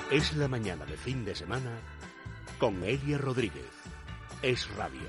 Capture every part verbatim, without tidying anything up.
Es la mañana de fin de semana con Elia Rodríguez. Es Radio.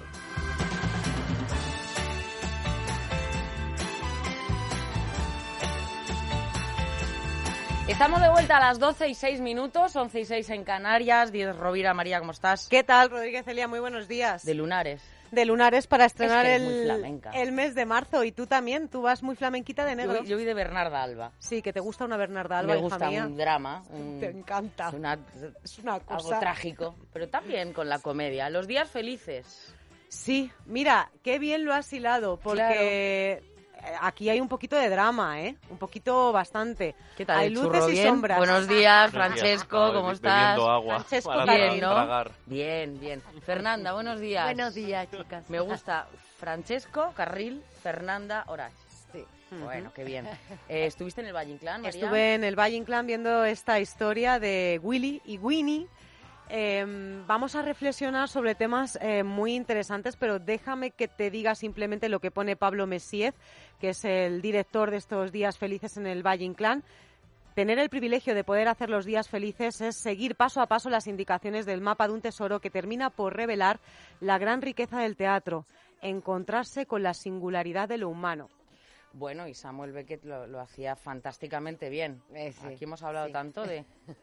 Estamos de vuelta a las doce y seis minutos, once y seis en Canarias. Diez Rovira, María, ¿cómo estás? ¿Qué tal, Rodríguez Elia? Muy buenos días. De lunares. De lunares para estrenar es que el, el mes de marzo. Y tú también, tú vas muy flamenquita de negro. Yo, yo vi de Bernarda Alba. Sí, que te gusta una Bernarda Alba, Me hija gusta mía. un drama. Un, te encanta. Una, es una cosa... Algo trágico, pero también con la comedia. Los días felices. Sí, mira, qué bien lo has hilado, porque... Claro. Aquí hay un poquito de drama, ¿eh? Un poquito bastante. ¿Qué tal? Hay luces y bien? sombras. Buenos días, Francesco, Buenos días. ¿cómo No, estás? Bebiendo agua. Francesco, para bien, ¿no? tragar. Bien, bien. Fernanda, buenos días. Buenos días, chicas. Me gusta Francesco, Carril, Fernanda, Orach. Sí. Bueno, qué bien. Eh, ¿Estuviste en el Valle Inclán, María? Estuve en el Valle Inclán viendo esta historia de Willy y Winnie. Eh, vamos a reflexionar sobre temas eh, muy interesantes, pero déjame que te diga simplemente lo que pone Pablo Messiez, que es el director de estos días felices en el Valle Inclán. Tener el privilegio de poder hacer los días felices es seguir paso a paso las indicaciones del mapa de un tesoro que termina por revelar la gran riqueza del teatro, encontrarse con la singularidad de lo humano. Bueno, y Samuel Beckett lo, lo hacía fantásticamente bien. Eh, sí, Aquí hemos hablado sí. tanto de,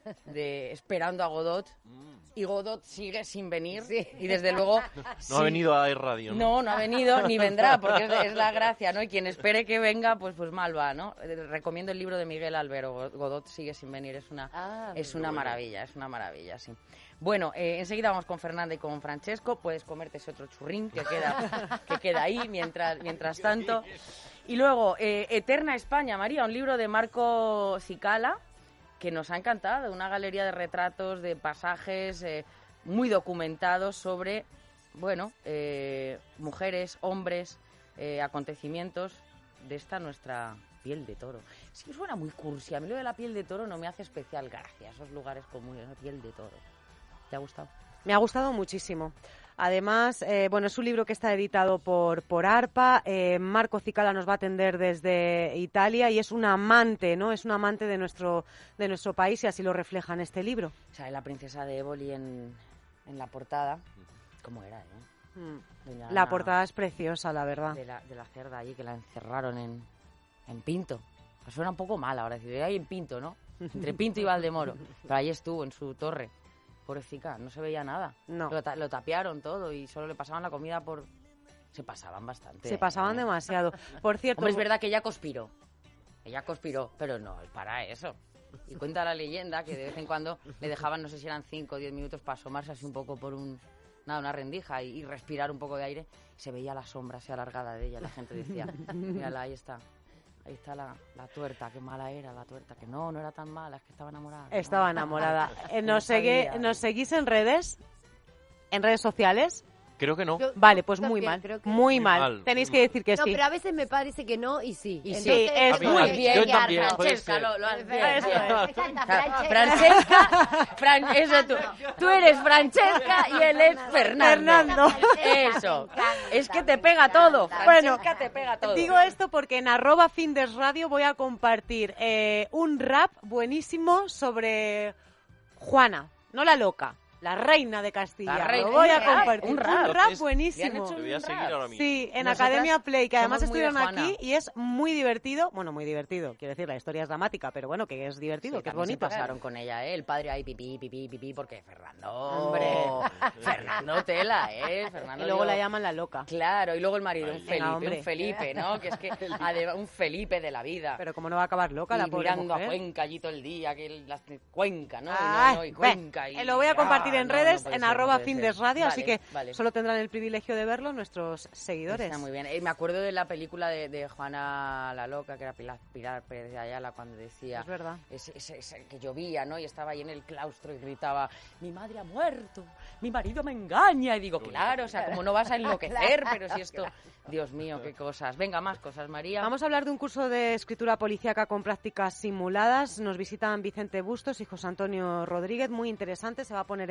de esperando a Godot, y Godot sigue sin venir, Sí. y desde luego... No sí, ha venido a Air Radio, ¿no? No, no ha venido ni vendrá, porque es, es la gracia, ¿no? Y quien espere que venga, pues pues mal va, ¿no? Eh, Recomiendo el libro de Miguel Albero, Godot sigue sin venir, es una, Ah, es una maravilla, es una maravilla, sí. Bueno, eh, enseguida vamos con Fernanda y con Francesco, puedes comerte ese otro churrín que queda, que queda ahí mientras, mientras tanto... Y luego, eh, Eterna España, María, un libro de Marco Cicala, que nos ha encantado, una galería de retratos, de pasajes eh, muy documentados sobre, bueno, eh, mujeres, hombres, eh, acontecimientos de esta nuestra piel de toro. Sí, suena muy cursi, a mí lo de la piel de toro no me hace especial gracia, esos lugares comunes, la piel de toro. ¿Te ha gustado? Me ha gustado muchísimo. Además, eh, bueno, es un libro que está editado por, por ARPA. Eh, Marco Cicala nos va a atender desde Italia y es un amante, ¿no? Es un amante de nuestro, de nuestro país y así lo refleja en este libro. Sale la princesa de Éboli en, en la portada. ¿Cómo era, eh? Mm. Doña La Ana, portada es preciosa, la verdad. de la, de la cerda allí que la encerraron en, en Pinto. Me suena un poco mal ahora decir, ahí en Pinto, ¿no? Entre Pinto y Valdemoro. Pero ahí estuvo, en su torre. Pobrecita, no se veía nada. No. Lo, ta- lo tapiaron todo y solo le pasaban la comida por... Se pasaban bastante. Se pasaban ¿eh? demasiado. Por cierto... Hombre, es verdad que ella conspiró. Ella conspiró, pero no, es para eso. Y cuenta la leyenda que de vez en cuando le dejaban, no sé si eran cinco o diez minutos para asomarse así un poco por un... Nada, una rendija y, y respirar un poco de aire. Se veía la sombra así alargada de ella. La gente decía, mírala, ahí está. Ahí está la, la tuerta, qué mala era la tuerta. Que no, no era tan mala, es que estaba enamorada. Estaba ¿no? enamorada. Eh, No ¿nos, sigue- sabía. ¿Nos seguís en redes? ¿En redes sociales? Creo que no. Yo Vale, pues también muy mal. creo que- Muy Muy mal. mal, Tenéis muy que mal. decir que No, sí. pero a veces me parece que no y sí. Y sí. Entonces, es Muy muy bien, yo ya, también, puede Francesca, ser. lo, lo has bien, Eso bien. es. Francesca, Fra- Francesca. Francesca, Fran- eso tú. Tú eres Francesca y él es Fernando. Fernando. Eso. Es que te pega todo. Bueno, Francesca te pega todo. Digo esto porque en arroba Findes Radio voy a compartir eh, un rap buenísimo sobre Juana, no la loca, la reina de Castilla. La reina. Lo voy a Un rap, compartir. un rap. rap Entonces, ¿Le han buenísimo. hecho Te voy a un seguir rap? ahora mismo. Sí, en Nosotras Academia Play, que además somos muy de estuvieron Juana. aquí y es muy divertido. Bueno, muy divertido. Quiero decir, la historia es dramática, pero bueno, que es divertido, Sí, que es también bonito. se pasaron con ella, ¿eh? El padre ahí pipí, pipí, pipí, porque Fernando... Hombre. Fernando tela, ¿eh? Fernando Y luego dio- la llaman la loca. Claro, y luego el marido, un Venga, Felipe, hombre. un Felipe, ¿no? Que es que además, un Felipe de la vida. Pero como no va a acabar loca la Y pobre mirando mujer. a Cuenca allí todo el día, que el- las- Cuenca, ¿no? Y Ay, no, no, y ve, Cuenca. Y, eh, lo voy a compartir ah, en no, redes, no puede en ser, no arroba puede Findes ser. Radio, así Vale, que vale. solo tendrán el privilegio de verlo nuestros seguidores. Está muy bien. Eh, me acuerdo de la película de, de Juana la Loca, que era Pilar, Pilar Pérez de Ayala, cuando decía... Es verdad. Ese, ese- ese que llovía, ¿no? Y estaba ahí en el claustro y gritaba, mi madre ha muerto, mi marido me engaña. Y digo, claro, o sea, como no vas a enloquecer, pero si esto... Dios mío, qué cosas. Venga, más cosas, María. Vamos a hablar de un curso de escritura policíaca con prácticas simuladas. Nos visitan Vicente Bustos y José Antonio Rodríguez. Muy interesante. Se va a poner en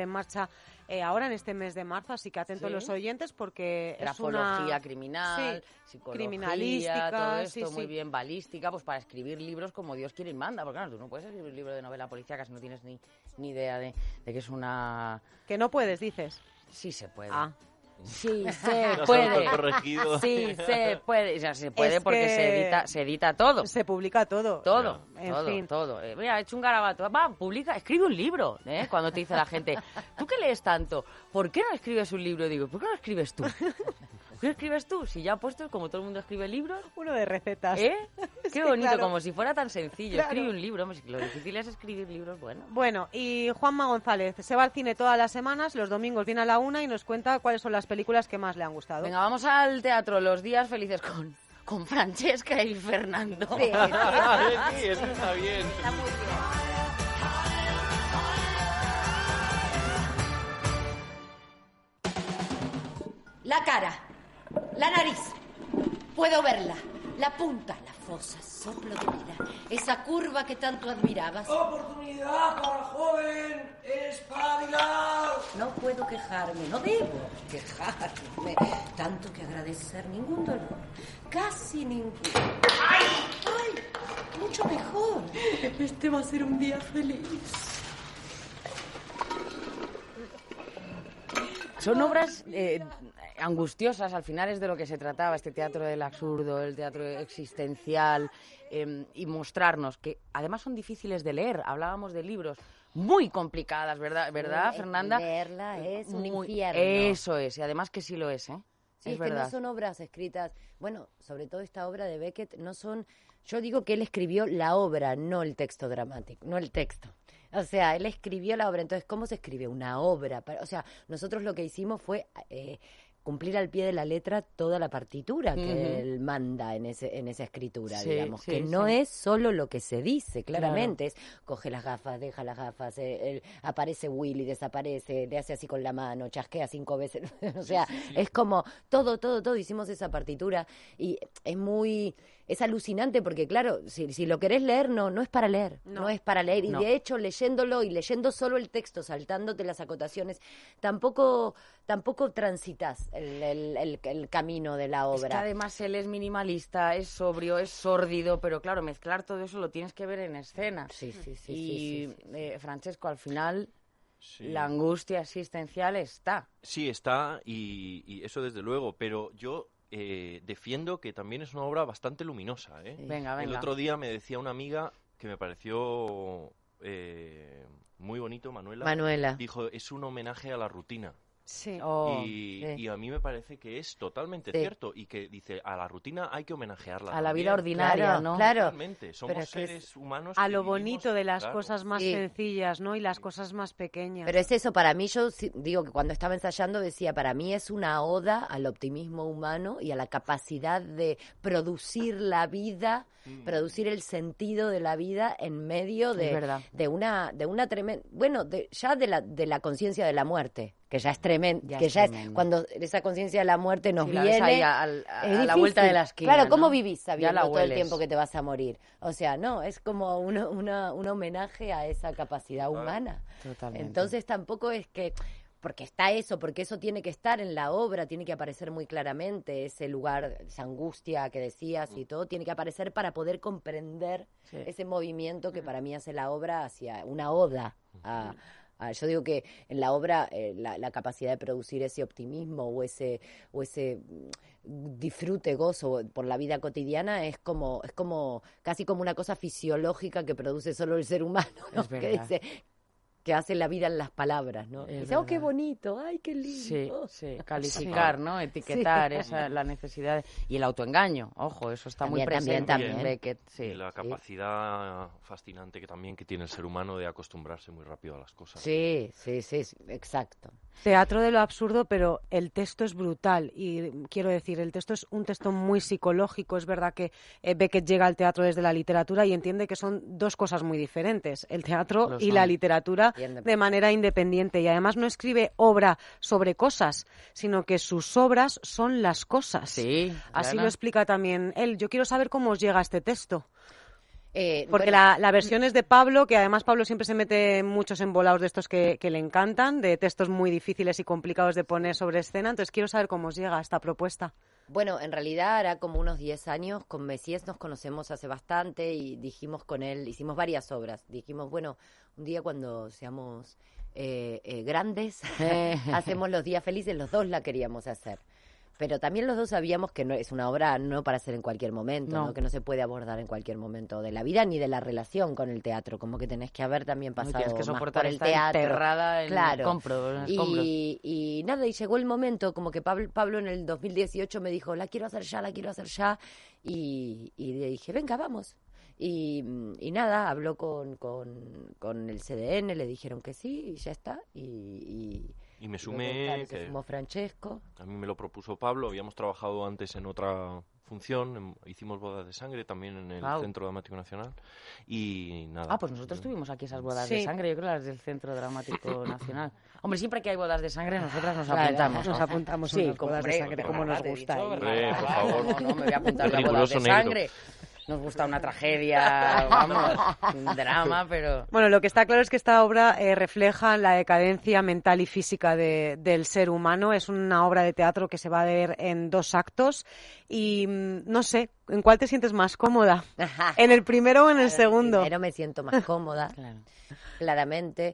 en marcha eh, ahora en este mes de marzo, así que atentos ¿Sí? los oyentes porque Grafología es una... criminal, sí, psicología, criminalística, todo esto sí, muy sí. bien, balística, pues para escribir libros como Dios quiere y manda, porque claro, tú no puedes escribir un libro de novela policíaca si no tienes ni, ni idea de, de que es una... Que no puedes, dices. Sí se puede. Ah. Sí se Nos puede. autocorregido. Sí se puede. O sea, se puede Es porque que se edita, se edita todo. Se publica todo. Todo, En todo, fin. todo. Eh, mira, he hecho un garabato. Va, publica, escribe un libro. ¿eh? Cuando te dice la gente, ¿tú qué lees tanto? ¿Por qué no escribes un libro? Digo, ¿por qué no escribes tú? ¿Por qué no escribes tú? Si ya ha puesto, como todo el mundo escribe libros. Uno de recetas. ¿Eh? Qué Sí, bonito, claro. como si fuera tan sencillo. Claro. Escribe un libro. Hombre, si lo difícil es escribir libros, bueno. Bueno, y Juanma González se va al cine todas las semanas, los domingos viene a la una y nos cuenta cuáles son las películas que más le han gustado. Venga, vamos al teatro los días felices con, con Francesca y Fernando. Sí, Sí, eso está bien. está muy bien. La cara, la nariz, puedo verla, la punta, la fosa, soplo de vida, esa curva que tanto admirabas. Oportunidad para el joven, espabilar. No puedo quejarme, no debo quejarme. Tanto que agradecer, ningún dolor, casi ningún. ¡Ay! ¡Ay! Mucho mejor. Este va a ser un día feliz. Son obras eh, angustiosas, al final es de lo que se trataba, este teatro del absurdo, el teatro existencial, eh, y mostrarnos que además son difíciles de leer. Hablábamos de libros muy complicadas, ¿verdad, ¿verdad Sí, Fernanda? leerla es un Muy- infierno. Eso es, y además que sí lo es, ¿eh? Sí, es es que verdad. no son obras escritas, bueno, sobre todo esta obra de Beckett, no son, yo digo que él escribió la obra, no el texto dramático, no el texto. O sea, él escribió la obra, entonces, ¿cómo se escribe una obra? Para- O sea, nosotros lo que hicimos fue eh, cumplir al pie de la letra toda la partitura que Ujú. él manda en ese en esa escritura, Sí, digamos, sí, que no sí. es solo lo que se dice, claramente, es coge las gafas, deja las gafas, eh, él- aparece Willy, desaparece, le hace así con la mano, chasquea cinco veces, o sea, es como todo, todo, todo, hicimos esa partitura y es muy, es alucinante porque claro, si, si lo querés leer, no, no es para leer, no, No. es para leer, y No. de hecho leyéndolo y leyendo solo el texto, saltándote las acotaciones, tampoco, tampoco transitas el, el, el, el camino de la Es que obra. además él es minimalista, es sobrio, es sórdido, pero claro, mezclar todo eso lo tienes que ver en escena. Sí, sí, sí, y sí, sí, sí. eh, Francesco, al final, Sí. la angustia existencial está. Sí, está, y, y eso desde luego, pero yo eh, defiendo que también es una obra bastante luminosa. ¿eh? Venga, venga. El otro día me decía una amiga que me pareció eh, muy bonito, Manuela. Manuela. Dijo, es un homenaje a la rutina. Sí. Oh, y, sí. y a mí me parece que es totalmente Sí. cierto, y que dice, a la rutina hay que homenajearla a la vida también. ordinaria, Claro, ¿no? claro. Totalmente, somos Pero es que es seres humanos A que lo vivimos, bonito de las claro. cosas más Sí. sencillas, ¿no? Y las cosas más pequeñas. Pero es eso, para mí, yo sí- digo que cuando estaba ensayando decía, para mí es una oda al optimismo humano y a la capacidad de producir la vida, producir el sentido de la vida en medio Es de, verdad. de una de una tremenda, bueno, de, ya de la de la conciencia de la muerte, que ya es tremendo, Ya que es ya tremendo. es cuando esa conciencia de la muerte nos Sí, la ves viene ahí al- a, es a la vuelta de difícil. la esquina. Claro, ¿cómo ¿no? vivís Ya sabiendo la todo el hueles. tiempo que te vas a morir? O sea, no, es como una, una, un homenaje a esa capacidad humana. Totalmente. Entonces tampoco es que, porque está eso, porque eso tiene que estar en la obra, tiene que aparecer muy claramente, ese lugar, esa angustia que decías y todo, tiene que aparecer para poder comprender Sí. ese movimiento que para mí hace la obra hacia una oda a... a- yo digo que en la obra eh, la, la capacidad de producir ese optimismo o ese o ese mm, disfrute, gozo por la vida cotidiana es como es como casi como una cosa fisiológica que produce solo el ser humano, ¿no? Es Que verdad. dice que hace la vida en las palabras, ¿no? Es Dice, oh, qué verdad. bonito, ay, qué lindo. Sí, sí, calificar, ¿no? Etiquetar, Sí. esa la necesidad. Y el autoengaño, ojo, eso está muy También, presente también, en también. Beckett. Sí. Y la capacidad fascinante que también que tiene el ser humano de acostumbrarse muy rápido a las cosas. Sí, sí, sí, sí, exacto. Teatro de lo absurdo, pero el texto es brutal y quiero decir, el texto es un texto muy psicológico. Es verdad que eh, Beckett llega al teatro desde la literatura y entiende que son dos cosas muy diferentes, el teatro Lo y son. la literatura Bien de- de manera independiente. Y además no escribe obra sobre cosas, sino que sus obras son las cosas. Sí, Así claro. lo explica también él. Yo quiero saber cómo os llega este texto. Eh, Porque bueno, la, la versión es de Pablo, que además Pablo siempre se mete en muchos embolados de estos que, que le encantan, de textos muy difíciles y complicados de poner sobre escena. Entonces quiero saber cómo os llega esta propuesta. Bueno, en realidad hará como unos diez años, con Messies nos conocemos hace bastante y dijimos con él, hicimos varias obras. Dijimos, bueno, un día cuando seamos eh, eh, grandes, hacemos Los Días Felices, los dos la queríamos hacer. Pero también los dos sabíamos que no es una obra no para hacer en cualquier momento, No. ¿no? Que no se puede abordar en cualquier momento de la vida ni de la relación con el teatro, como que tenés que haber también No pasado tienes que más soportar por el estar teatro. enterrada en Claro. compro- en escombros. Y, y nada, y llegó el momento, como que Pablo, Pablo en el dos mil dieciocho me dijo, la quiero hacer ya, la quiero hacer ya, y, y le dije, venga, vamos. Y, y nada, habló con, con, con el C D N, le dijeron que sí, y ya está, y... y Y me luego, sumé, claro, se que sumó Francesco. a mí me lo propuso Pablo, habíamos trabajado antes en otra función, en- hicimos Bodas de Sangre también en el Guau. Centro Dramático Nacional, y nada. Ah, pues nosotros tuvimos aquí esas bodas de Sí. sangre, yo creo las del Centro Dramático Nacional. Hombre, siempre que hay bodas de sangre, nosotras nos Claro, apuntamos. nos ¿no? apuntamos Sí, unas como, bodas de hombre, sangre, pero como nos te he gusta. dicho, ahí. ¿verdad? Hombre, por Claro, favor. No, no, me voy a apuntar la boda de Riguroso negro. sangre. Nos gusta una tragedia, vamos, un drama, pero... Bueno, lo que está claro es que esta obra eh, refleja la decadencia mental y física de- del ser humano. Es una obra de teatro que se va a ver en dos actos y mm, no sé, ¿en cuál te sientes más cómoda? ¿En el primero o en el segundo? Primero me siento más cómoda, Claro. claramente,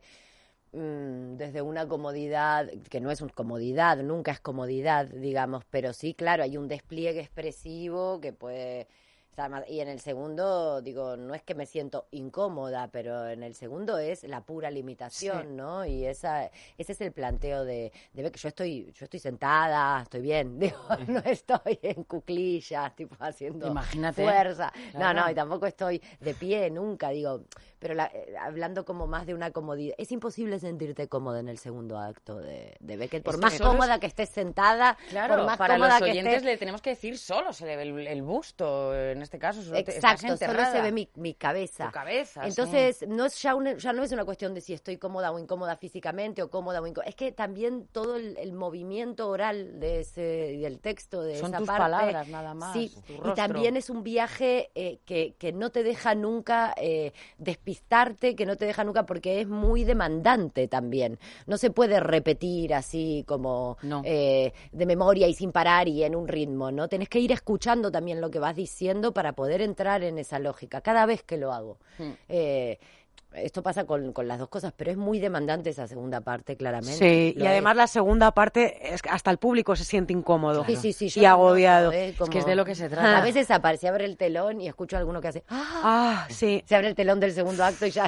mm, desde una comodidad, que no es una comodidad, nunca es comodidad, digamos, pero sí, claro, hay un despliegue expresivo que puede estar más... Y en el segundo, digo, no es que me siento incómoda, pero en el segundo es la pura limitación, Sí. ¿no? Y esa, ese es el planteo de, de ver que yo estoy, yo estoy sentada, estoy bien, digo, no estoy en cuclillas, tipo haciendo Imagínate. fuerza. No, Claro. no, y tampoco estoy de pie nunca, digo, pero la- eh, hablando como más de una comodidad, es imposible sentirte cómoda en el segundo acto de, de Beckett, por Es que más solo es- cómoda que estés sentada, Claro, por más para cómoda los que oyentes estés. le tenemos que decir solo se le ve el, el busto, en este caso. Solo te- Exacto, estás solo enterrada. se ve mi, mi cabeza. Tu cabeza, Entonces, no es ya, una- ya no es una cuestión de si estoy cómoda o incómoda físicamente o cómoda o incómoda. Es que también todo el, el movimiento oral de ese, del texto, de Son esa tus parte. palabras, nada más, Sí, tu y rostro. también es un viaje eh, que, que no te deja nunca eh, despistarte, que no te deja nunca, porque es muy demandante también. No se puede repetir así como No. eh, de memoria y sin parar y en un ritmo, ¿no? Tenés que ir escuchando también lo que vas diciendo para poder entrar en esa lógica, cada vez que lo hago. Hmm. Eh, esto pasa con, con las dos cosas, pero es muy demandante esa segunda parte, claramente. Sí, Lo y además es. la segunda parte, es que hasta el público se siente incómodo Sí, sí, sí, yo y lo agobiado. noto, ¿eh? Es que es Como- de lo que se trata. A veces aparece, abre el telón y escucho a alguno que hace... ¡Ah! Ah, sí. Se abre el telón del segundo acto y ya...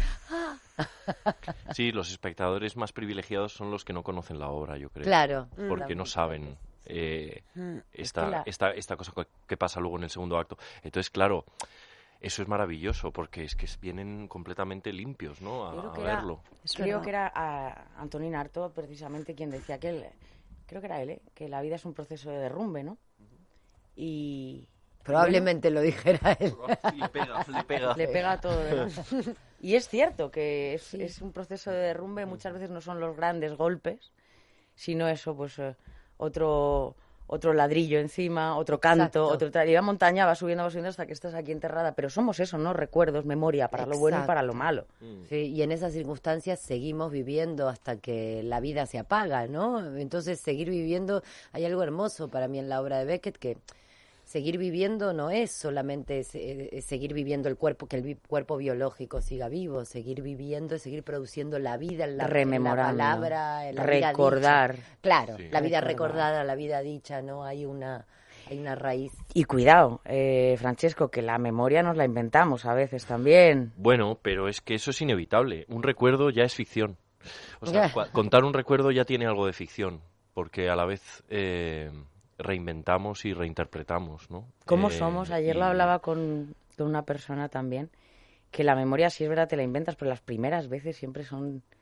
Sí, los espectadores más privilegiados son los que no conocen la obra, yo creo. Claro. Porque no saben eh, esta, que la- esta, esta cosa que- que pasa luego en el segundo acto. Entonces, claro, eso es maravilloso porque es que vienen completamente limpios, ¿no? A, Yo creo a que era- verlo. Creo verdad. que era a Antonín Artaud precisamente quien decía que él, creo que era él, ¿eh? Que la vida es un proceso de derrumbe, ¿no? Y Probablemente lo dijera él. Le pega, le pega. le pega a todo. ¿verdad? Y es cierto que es, es un proceso de derrumbe, muchas veces no son los grandes golpes, sino eso, pues eh, otro otro ladrillo encima, otro canto, Exacto. otro tal. Y la montaña va subiendo, va subiendo hasta que estás aquí enterrada. Pero somos eso, ¿no? Recuerdos, memoria, para lo bueno y para lo malo. Sí, y en esas circunstancias seguimos viviendo hasta que la vida se apaga, ¿no? Entonces, seguir viviendo, hay algo hermoso para mí en la obra de Beckett, que seguir viviendo no es solamente se- eh, seguir viviendo el cuerpo, que el vi- cuerpo biológico siga vivo, seguir viviendo es seguir produciendo la vida en la, en la Rememorando, palabra, en la vida recordar. dicha. Claro, Sí. la vida Recordar. recordada, la vida dicha, ¿no? Hay una, hay una raíz. Y cuidado, eh, Francesco, que la memoria nos la inventamos a veces también. Bueno, pero es que eso es inevitable. Un recuerdo ya es ficción. O sea, cua- contar un recuerdo ya tiene algo de ficción, porque a la vez eh, reinventamos y reinterpretamos, ¿no? ¿Cómo Eh, somos? Ayer y- lo hablaba con, con una persona también, que la memoria sí es verdad, te la inventas, pero las primeras veces siempre son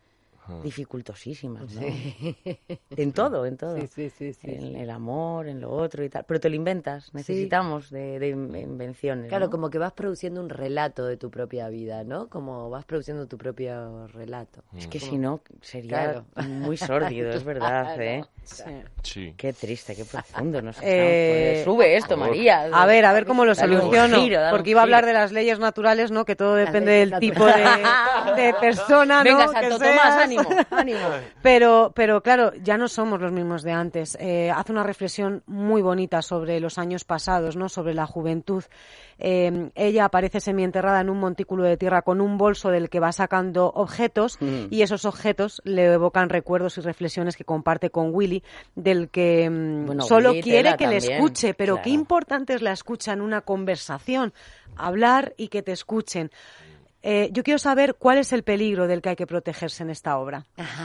dificultosísimas, ¿no? Sí. En todo, en todo. Sí, sí, sí, sí, en sí. el amor, en lo otro y tal. Pero te lo inventas, necesitamos sí. de, de invenciones. Claro, ¿no? como que vas produciendo un relato de tu propia vida, ¿no? Como vas produciendo tu propio relato. Es que como... si no, sería claro. muy sórdido, es verdad, Claro. ¿eh? Sí. Sí. Qué triste, qué profundo nos Eh, estamos. Sube esto, María. A ver, a ver cómo lo Dale un soluciono. giro, dale Porque un iba a hablar giro. de las leyes naturales, ¿no? Que todo Las depende leyes del tipo de, de persona, Venga, ¿no? Santo que Tomás, seas. ánimo, ánimo. Pero, pero claro, ya no somos los mismos de antes. Eh, hace una reflexión muy bonita sobre los años pasados, ¿no? Sobre la juventud. Eh, ella aparece semienterrada en un montículo de tierra con un bolso del que va sacando objetos Mm. y esos objetos le evocan recuerdos y reflexiones que comparte con Willy, del que mm, Bueno, solo Willy, quiere tela que le también, escuche. Pero claro. qué importante es la escucha en una conversación. Hablar y que te escuchen. Eh, yo quiero saber cuál es el peligro del que hay que protegerse en esta obra.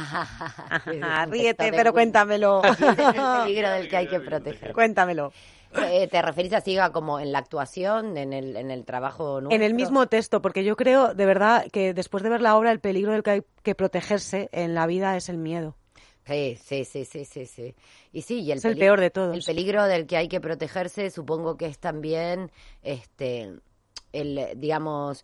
Ríete, pero cuéntamelo. Ese es el peligro del que hay que proteger. Cuéntamelo. Eh, ¿Te referís así a como en la actuación, en el, en el trabajo nuestro? En el mismo texto, porque yo creo, de verdad, que después de ver la obra, el peligro del que hay que protegerse en la vida es el miedo. Sí, sí, sí, sí, sí, sí. Y sí, y el Es el peli- peor de todos. El peligro del que hay que protegerse, supongo que es también, este, el, digamos,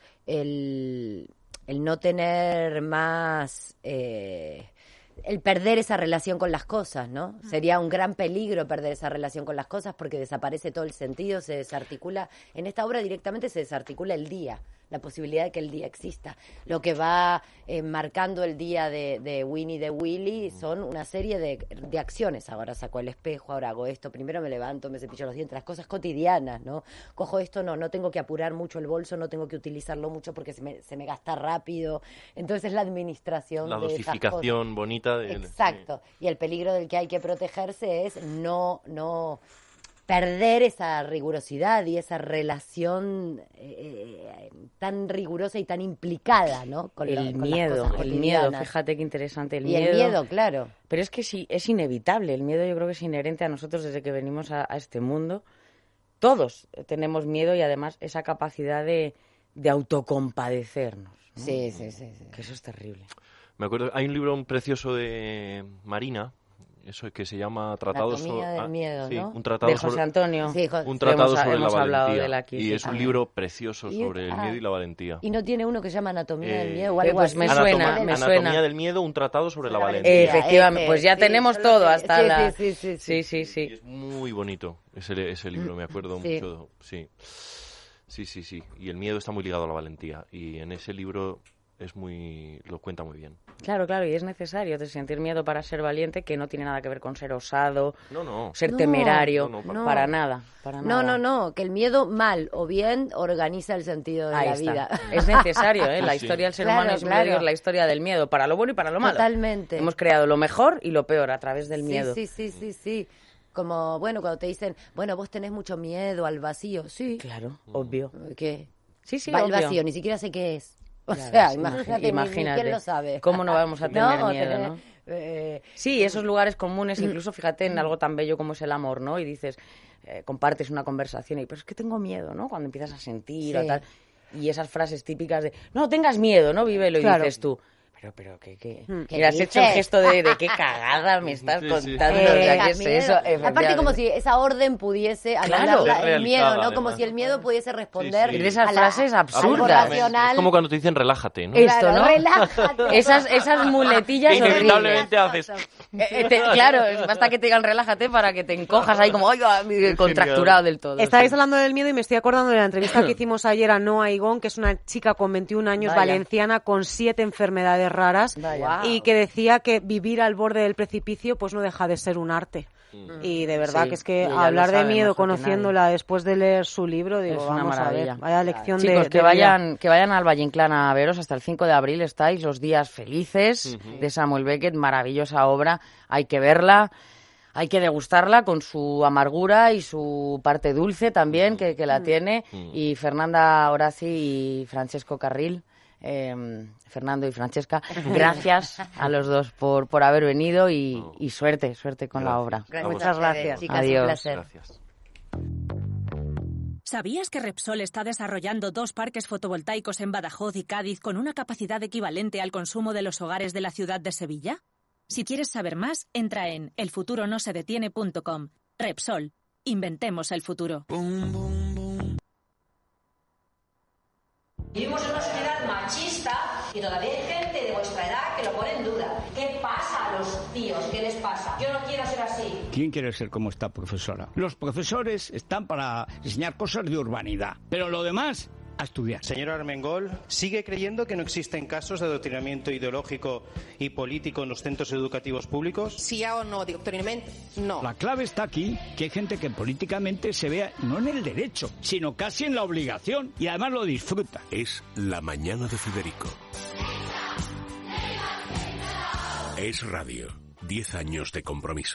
el, el no tener más, eh, el perder esa relación con las cosas, ¿no? Sería un gran peligro perder esa relación con las cosas porque desaparece todo el sentido, se desarticula. En esta obra directamente se desarticula el día, la posibilidad de que el día exista. Lo que va eh, marcando el día de, de Winnie de Willy son una serie de, de acciones. Ahora saco el espejo, ahora hago esto, primero me levanto, me cepillo los dientes, las cosas cotidianas, ¿no? Cojo esto, no, no tengo que apurar mucho el bolso, no tengo que utilizarlo mucho porque se me, se me gasta rápido. Entonces es la administración La de esas dosificación cosas. bonita. De, Exacto. Y el peligro del que hay que protegerse es no, no perder esa rigurosidad y esa relación eh, tan rigurosa y tan implicada, ¿no? Con El la- con las miedo, cosas el miedo, cotidianas. fíjate qué interesante el y miedo. el miedo, claro. Pero es que sí, es inevitable. El miedo yo creo que es inherente a nosotros desde que venimos a, a este mundo. Todos tenemos miedo y además esa capacidad de, de autocompadecernos, ¿no? Sí, sí, sí, sí. Que eso es terrible. Me acuerdo, hay un libro precioso de Marina, eso que se llama Tratado Anatomía sobre... del ah, miedo, sí, ¿no? un tratado De José sobre... Antonio. Sí, jo- Un sí, tratado hemos- sobre hemos la hablado valentía. de él aquí, y sí, es un también. libro precioso Y- sobre el ah, miedo y la valentía. Y no tiene uno que se llama Anatomía Eh, del Miedo o eh, algo pues así. me Anatoma- suena, me Anatomía suena. del miedo, un tratado sobre la La valentía. valentía. Eh, efectivamente, Ese, pues ya sí, tenemos yo lo todo sé. hasta Sí, la... sí, sí, sí, sí, sí, sí. Y es muy bonito ese, ese libro, me acuerdo Sí. mucho. Sí. sí, sí, sí. Y el miedo está muy ligado a la valentía. Y en ese libro es muy lo cuenta muy bien. Claro, claro, y es necesario de sentir miedo para ser valiente, que no tiene nada que ver con ser osado, No, no. ser No, temerario, no, no, no. para nada, para No, nada. no, no, que el miedo mal o bien organiza el sentido de Ahí la está. vida. Es necesario, ¿eh? La Sí, sí. historia del ser Claro, humano es, claro. medio, es la historia del miedo, para lo bueno y para lo malo. Totalmente. Hemos creado lo mejor y lo peor a través del miedo. Sí, sí, sí, sí, sí. Como, bueno, cuando te dicen, bueno, vos tenés mucho miedo al vacío. Sí. Claro, obvio. ¿Qué? Sí, sí, Va al obvio. vacío, ni siquiera sé qué es. O Claro, sea, sí, imagínate, ni- ni imagínate. quién lo sabe. ¿Cómo no vamos a tener miedo, no? eh, Sí, esos lugares comunes, incluso fíjate en algo tan bello como es el amor, ¿no? Y dices, eh, compartes una conversación y, pero es que tengo miedo, ¿no? Cuando empiezas a sentir o Sí. tal. Y esas frases típicas de, no tengas miedo, ¿no? Vívelo, y Claro. dices tú. Pero, pero, ¿qué, qué? ¿Qué Y has hecho el dices? gesto de, de qué cagada me estás Sí, sí. contando. Eh, o sea, da ¿qué es miedo. eso? Aparte, como Efectivamente. si esa orden pudiese Claro. anular la- Ser el miedo, realizada, ¿no? Como además. si el miedo pudiese responder Sí, sí. De esas a la- frases algo absurdas. racional. Es como cuando te dicen relájate, ¿no? Esto, Claro, ¿no? relájate. Esas, esas muletillas Que inevitablemente horribles. haces... Eh, eh, te- claro, basta que te digan relájate para que te encojas ahí como, oiga, contracturado del todo. Estáis sí. hablando del miedo y me estoy acordando de la entrevista que hicimos ayer a Noa Igón, que es una chica con veintiún años, Vaya. valenciana, con siete enfermedades raras, Vaya. y que decía que vivir al borde del precipicio pues no deja de ser un arte. Y de verdad Sí, que es y que ella lo hablar de sabe miedo mejor que conociéndola después de leer su libro, digo, Es una vamos a ver, maravilla. vaya lección de, Chicos, de que vida. vayan, que vayan al Valle Inclán a veros hasta el cinco de abril, estáis los días felices de Samuel Beckett, maravillosa obra, hay que verla, hay que degustarla con su amargura y su parte dulce también, que, que la tiene, y Fernanda Horaci y Francesco Carril. Eh, Fernando y Francesca, gracias a los dos por, por haber venido y, y suerte, suerte con la obra. Gracias. Muchas gracias. Chicas, Adiós. un placer. Gracias. ¿Sabías que Repsol está desarrollando dos parques fotovoltaicos en Badajoz y Cádiz con una capacidad equivalente al consumo de los hogares de la ciudad de Sevilla? Si quieres saber más, entra en el futuro no se detiene punto com. Repsol. Inventemos el futuro. Vivimos en una sociedad machista y todavía hay gente de vuestra edad que lo pone en duda. ¿Qué pasa a los tíos? ¿Qué les pasa? Yo no quiero ser así. ¿Quién quiere ser como esta profesora? Los profesores están para enseñar cosas de urbanidad, pero lo demás, a estudiar. Señor Armengol, ¿sigue creyendo que no existen casos de adoctrinamiento ideológico y político en los centros educativos públicos? Sí o no, adoctrinamiento, no. La clave está aquí, que hay gente que políticamente se vea no en el derecho, sino casi en la obligación, y además lo disfruta. Es La Mañana de Federico. Es Radio. Diez años de compromiso.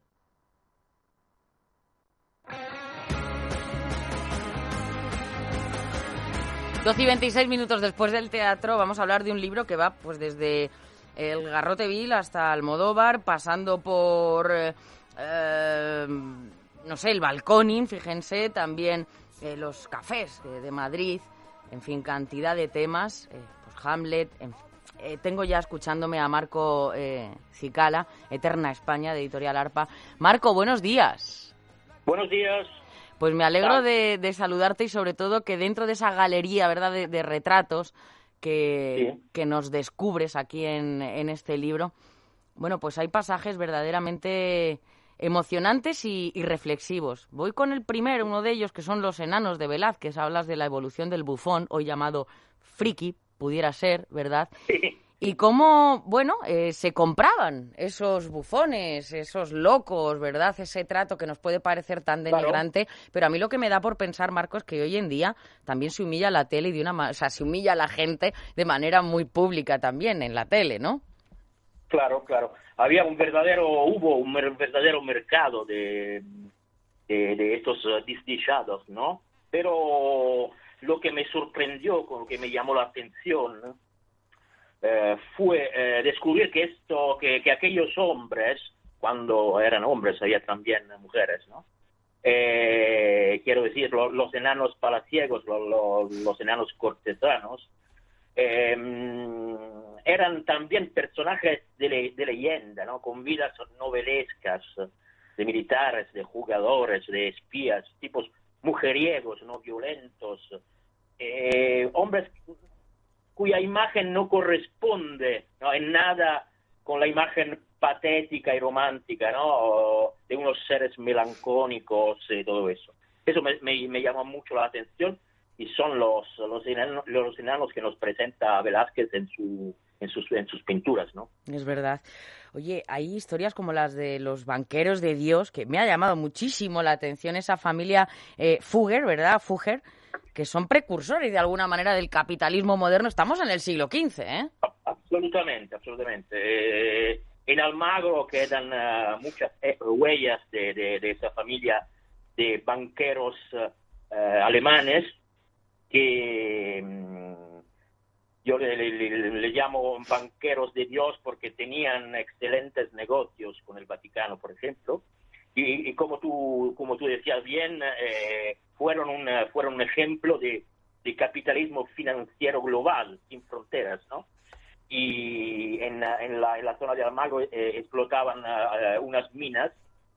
doce y veintiséis minutos después del teatro vamos a hablar de un libro que va pues desde el Garrote Vil hasta Almodóvar, pasando por, eh, no sé, el Balconing, fíjense, también eh, los cafés de, de Madrid, en fin, cantidad de temas, eh, pues Hamlet, en fin. Eh, tengo ya escuchándome a Marco eh, Cicala, Eterna España, de Editorial Arpa. Marco, buenos días. Buenos días. Pues me alegro de, de saludarte y sobre todo que dentro de esa galería, ¿verdad?, de, de retratos que, sí. que nos descubres aquí en, en este libro, bueno, pues hay pasajes verdaderamente emocionantes y, y reflexivos. Voy con el primero, uno de ellos, que son Los enanos de Velázquez. Hablas de la evolución del bufón, hoy llamado friki, pudiera ser, ¿verdad? Sí. Y cómo, bueno, eh, se compraban esos bufones, esos locos, ¿verdad? Ese trato que nos puede parecer tan denigrante, claro. Pero a mí lo que me da por pensar, Marco, es que hoy en día también se humilla la tele y de una ma- o sea, se humilla a la gente de manera muy pública también en la tele, ¿no? Claro, claro. Había un verdadero, hubo un verdadero mercado de, de, de estos uh, desdichados, ¿no? Pero lo que me sorprendió, lo que me llamó la atención, ¿no? Eh, fue eh, descubrir que esto, que, que aquellos hombres, cuando eran hombres, había también mujeres, ¿no? Eh, quiero decir, lo, los enanos palaciegos, lo, lo, los enanos cortesanos, eh, eran también personajes de, le, de leyenda, ¿no? Con vidas novelescas, de militares, de jugadores, de espías, tipos mujeriegos, no violentos, eh, hombres cuya imagen no corresponde, ¿no?, en nada con la imagen patética y romántica, ¿no?, de unos seres melancólicos y todo eso. Eso me, me, me llama mucho la atención y son los, los, enanos, los enanos que nos presenta Velázquez en, su, en, sus, en sus pinturas, ¿no? Es verdad. Oye, hay historias como las de los banqueros de Dios, que me ha llamado muchísimo la atención esa familia eh, Fugger, ¿verdad? Fugger, que son precursores de alguna manera del capitalismo moderno. Estamos en el siglo quince, ¿eh? Absolutamente, absolutamente. Eh, en Almagro quedan uh, muchas eh, huellas de, de, de esa familia de banqueros uh, alemanes que um, yo le, le, le, le llamo banqueros de Dios porque tenían excelentes negocios con el Vaticano, por ejemplo. Y, y como tú como tú decías bien, eh, fueron un fueron un ejemplo de, de capitalismo financiero global sin fronteras, ¿no? Y en, en, la, en la zona de Almagro eh, explotaban uh, unas minas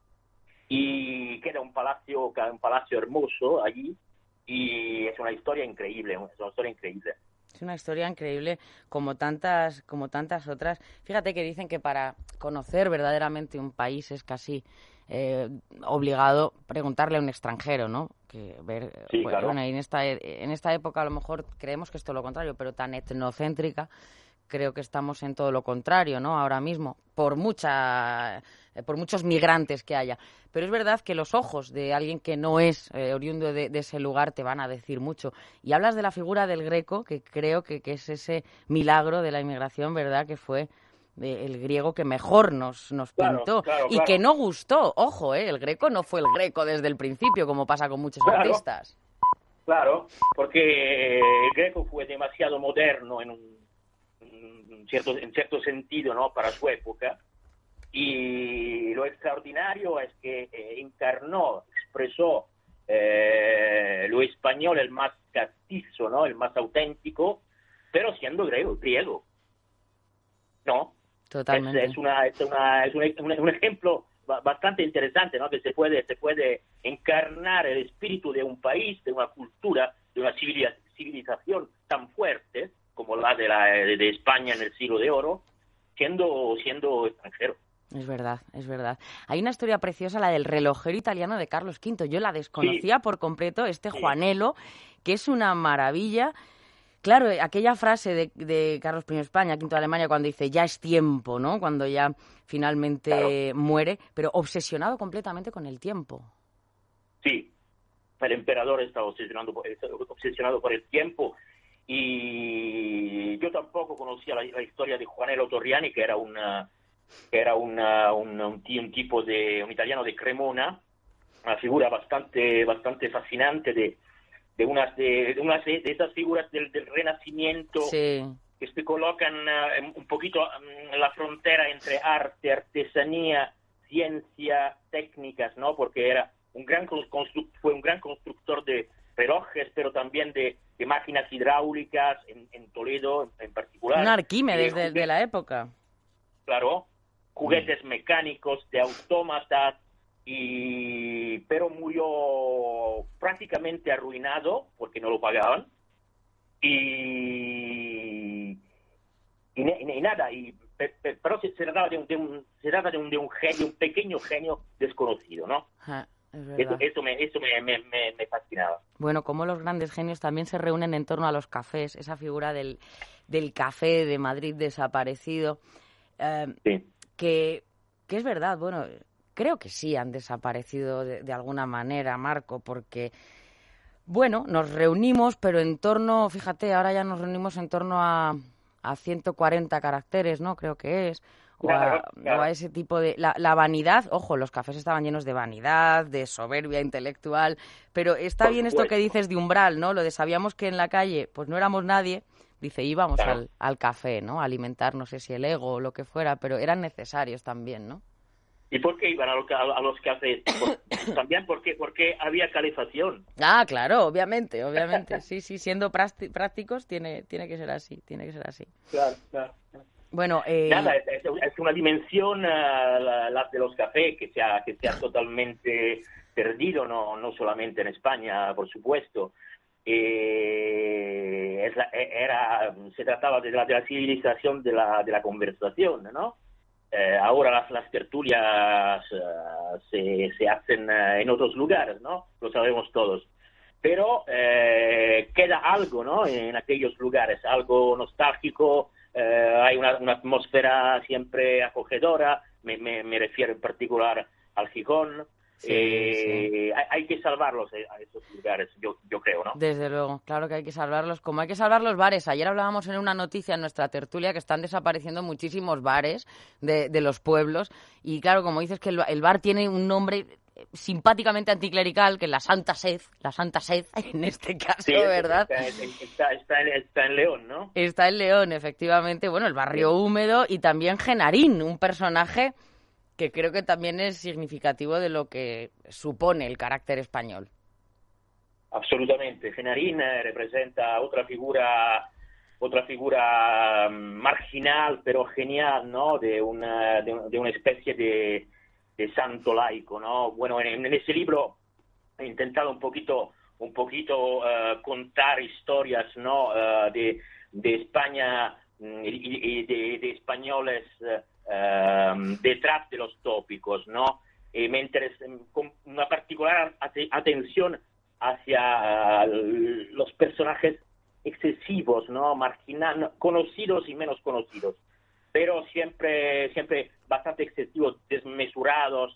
y queda un palacio un palacio hermoso allí y es una historia increíble, es una historia increíble. Es una historia increíble, como tantas, como tantas otras. Fíjate que dicen que para conocer verdaderamente un país es casi eh, obligado preguntarle a un extranjero, ¿no? Que ver, sí, bueno, claro. bueno, y en esta, en esta época a lo mejor creemos que es todo lo contrario, pero tan etnocéntrica, creo que estamos en todo lo contrario, ¿no? Ahora mismo, por mucha, por muchos migrantes que haya. Pero es verdad que los ojos de alguien que no es eh, oriundo de, de ese lugar te van a decir mucho. Y hablas de la figura del Greco, que creo que, que es ese milagro de la inmigración, ¿verdad? Que fue eh, el griego que mejor nos, nos claro, pintó. claro, y claro. que no gustó. Ojo, ¿eh? El Greco no fue el Greco desde el principio, como pasa con muchos claro, artistas. Claro, porque el Greco fue demasiado moderno en un En cierto, en cierto sentido, ¿no?, para su época, y lo extraordinario es que eh, encarnó, expresó eh, lo español el más castizo, ¿no? El más auténtico, pero siendo griego, griego. ¿No? Totalmente. Es, es, una, es, una, es un, un, un ejemplo bastante interesante, ¿no? Que se puede, se puede encarnar el espíritu de un país, de una cultura, de una civilización tan fuerte como la de, la, de España en el siglo de oro, siendo, siendo extranjero. Es verdad, es verdad. Hay una historia preciosa, la del relojero italiano de Carlos quinto. Yo la desconocía sí. por completo, este sí. Juanelo, que es una maravilla. Claro, aquella frase de, de Carlos primero de España, quinto de Alemania, cuando dice ya es tiempo, ¿no? Cuando ya finalmente claro. muere, pero obsesionado completamente con el tiempo. Sí, el emperador está obsesionado por, obsesionado por el tiempo. Y yo tampoco conocía la, la historia de Juanelo Torriani, que era una, que era una, un, un, un tipo de un italiano de Cremona, una figura bastante bastante fascinante de de unas de, de unas de, de esas figuras del, del Renacimiento sí. que se colocan uh, un poquito en la frontera entre arte, artesanía, ciencia, técnicas, ¿no? Porque era un gran constru- fue un gran constructor de relojes, pero también de, de máquinas hidráulicas en, en Toledo en, en particular. Un Arquímedes de, de la época. Claro, juguetes mm. mecánicos, de autómatas, y pero murió prácticamente arruinado porque no lo pagaban. Y, y, y nada, y, pero se, se trataba de un, de un, se trata de un, de un genio, un pequeño genio desconocido, ¿no? Ja. Eso, eso, me, eso me, me, me, me fascinaba. Bueno, como los grandes genios también se reúnen en torno a los cafés, esa figura del, del café de Madrid desaparecido, eh, sí. que, que es verdad, bueno, creo que sí han desaparecido de, de alguna manera, Marco, porque, bueno, nos reunimos, pero en torno, fíjate, ahora ya nos reunimos en torno a, a ciento cuarenta caracteres, ¿no? Creo que es. O a, claro, claro. o a ese tipo de... La, la vanidad, ojo, los cafés estaban llenos de vanidad, de soberbia intelectual, pero está Por bien supuesto. Esto que dices de umbral, ¿no? Lo de sabíamos que en la calle pues no éramos nadie, dice, íbamos claro. al, al café, ¿no? A alimentar, no sé si el ego o lo que fuera, pero eran necesarios también, ¿no? ¿Y por qué iban a los, a los cafés? También porque, porque había calefacción. Ah, claro, obviamente, obviamente. Sí, sí, siendo prácticos tiene, tiene que ser así, tiene que ser así. Claro, claro. Bueno, eh... nada, es, es una dimensión, uh, la, la de los cafés, que se ha, que se ha totalmente perdido, no, no solamente en España, por supuesto. Eh, es la, era, se trataba de la, de la civilización de la, de la conversación, ¿no? Eh, ahora las, las tertulias uh, se, se hacen uh, en otros lugares, ¿no? Lo sabemos todos. Pero eh, queda algo, ¿no? En aquellos lugares, algo nostálgico. Uh, hay una, una atmósfera siempre acogedora, me, me, me refiero en particular al Gijón. Sí, eh, sí. Hay, hay que salvarlos a esos lugares, yo, yo creo, ¿no? Desde luego, claro que hay que salvarlos, como hay que salvar los bares. Ayer hablábamos en una noticia en nuestra tertulia que están desapareciendo muchísimos bares de, de los pueblos, y claro, como dices que el, el bar tiene un nombre simpáticamente anticlerical, que es la Santa Sed, la Santa Sed en este caso, sí, ¿verdad? Está, está, está, en, está en León, ¿no? Está en León, efectivamente. Bueno, el barrio sí. húmedo, y también Genarín, un personaje que creo que también es significativo de lo que supone el carácter español. Absolutamente. Genarín eh, representa otra figura, otra figura marginal, pero genial, ¿no? De una, de, de una especie de de santo laico, ¿no? Bueno, en, en ese libro he intentado un poquito, un poquito uh, contar historias, ¿no? Uh, de, de España y, y de, de españoles uh, detrás de los tópicos, ¿no? Y me interesa con una particular atención hacia uh, los personajes excesivos, ¿no? Marginal, conocidos y menos conocidos, pero siempre siempre bastante excesivos, desmesurados,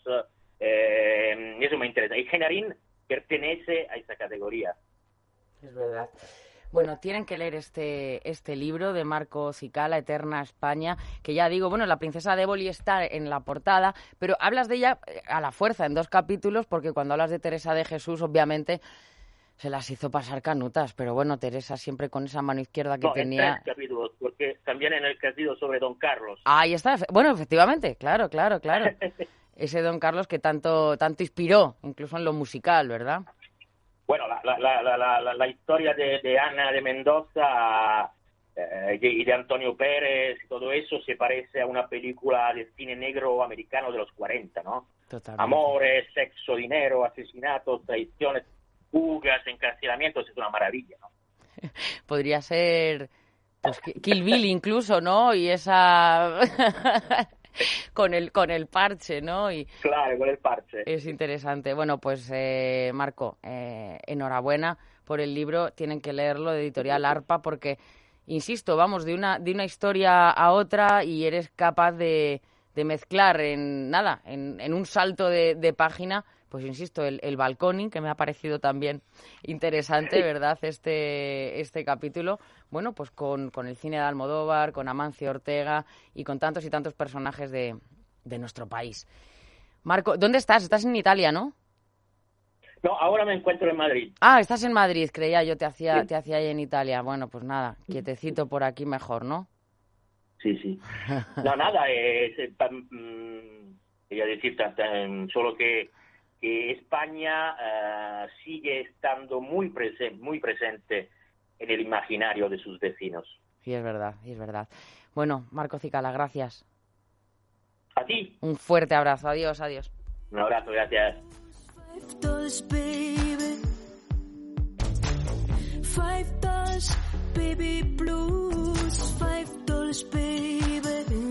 eh, eso me interesa. Y Genarín pertenece a esa categoría. Es verdad. Bueno, tienen que leer este este libro de Marco Cicala, Eterna España, que ya digo, bueno, la princesa de Éboli está en la portada, pero hablas de ella a la fuerza en dos capítulos, porque cuando hablas de Teresa de Jesús, obviamente se las hizo pasar canutas, pero bueno, Teresa siempre con esa mano izquierda que no, tenía... en tres capítulos, porque también en el que ha sido sobre Don Carlos. Ahí está, bueno, efectivamente, claro, claro, claro. Ese Don Carlos que tanto tanto inspiró, incluso en lo musical, ¿verdad? bueno, la, la, la, la, la, la historia de, de Ana de Mendoza eh, y de Antonio Pérez y todo eso se parece a una película de cine negro americano de los cuarenta, ¿no? Totalmente. Amores, sexo, dinero, asesinatos, traiciones, fugas, encarcelamientos, es una maravilla, ¿no? Podría ser pues, Kill Bill incluso, ¿no? Y esa... con el con el parche, ¿no? Y claro, con el parche. Es interesante. Bueno, pues eh, Marco, eh, enhorabuena por el libro. Tienen que leerlo, de Editorial Arpa, porque, insisto, vamos de una de una historia a otra y eres capaz de, de mezclar en nada, en, en un salto de, de página. Pues insisto, el, el balconing, que me ha parecido también interesante, ¿verdad? Este este capítulo, bueno, pues con, con el cine de Almodóvar, con Amancio Ortega y con tantos y tantos personajes de, de nuestro país. Marco, ¿dónde estás? Estás en Italia, ¿no? No, ahora me encuentro en Madrid. Ah, estás en Madrid, creía yo, te hacía, sí. te hacía ahí en Italia. Bueno, pues nada, quietecito por aquí mejor, ¿no? Sí, sí. No, nada, eh, eh, mm, quería decir tan, solo que que España uh, sigue estando muy presente, muy presente en el imaginario de sus vecinos. Sí, es verdad, sí, es verdad. Bueno, Marco Cicala, gracias. A ti. Un fuerte abrazo, adiós, adiós. Un abrazo, gracias. Five dollars, baby blues, five dollars, baby.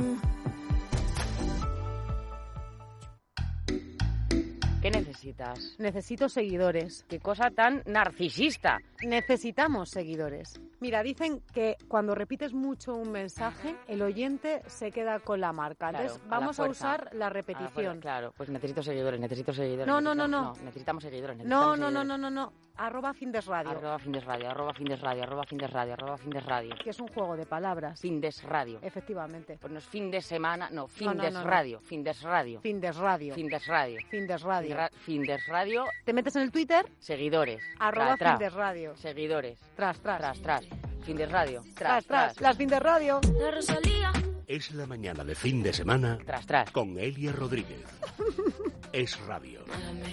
¿Qué necesitas? Necesito seguidores. Qué cosa tan narcisista. Necesitamos seguidores. Mira, dicen que cuando repites mucho un mensaje, el oyente se queda con la marca. Claro, Entonces, vamos a, a, la usar la repetición. A claro, pues necesito seguidores, necesito seguidores. No, no, necesitamos, no, no. no. Necesitamos seguidores. No, necesitamos no, seguidores. no, no, no, no. Arroba Findes Radio. Arroba Findes Radio, arroba Findes Radio, arroba Findes Radio, arroba Findes Radio. Que es un juego de palabras. Findes Radio. Efectivamente. Pues no es fin de semana, no, Findes no, no, no, Radio, no. Findes Radio. Findes Radio. Findes Radio. Findes Radio. Findes Radio. Te metes en el Twitter. Seguidores. Arroba tra, tra. Findes Radio. Seguidores. Tras, tras. Tras, tras. Findes Radio. Tras, tras. tras. Las Findes Radio. La Rosalía. Es la mañana de fin de semana. Tras, tras. Con Elia Rodríguez. Es Radio.